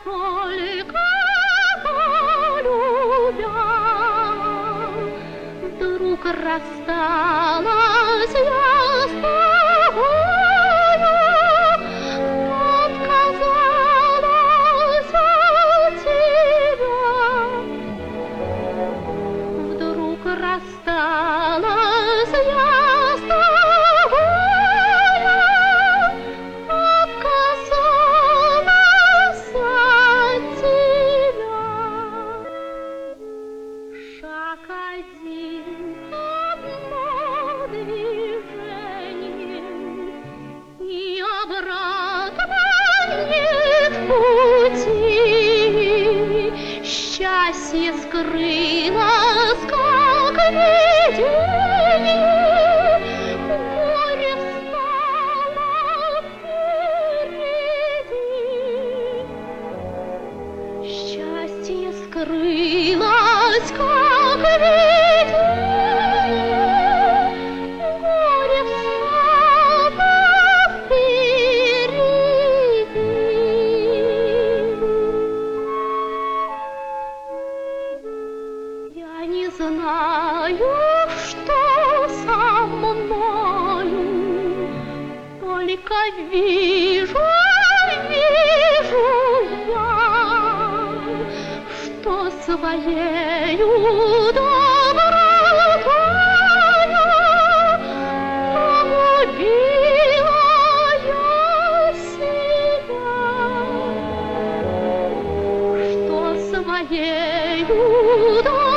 Только полюбя, вдруг рассталась я с тобою, отказалась от тебя. Вдруг рассталась я с тобою, отказалась от тебя. Шаг один, одно движение, и обратно нет пути. Счастье скрылось, как видение, горе встало впереди. Счастье скрылось, как видение, горе встало впереди. Я не знаю, что со мною, только вижу я, что своею добротою погубила я себя, что своею добротою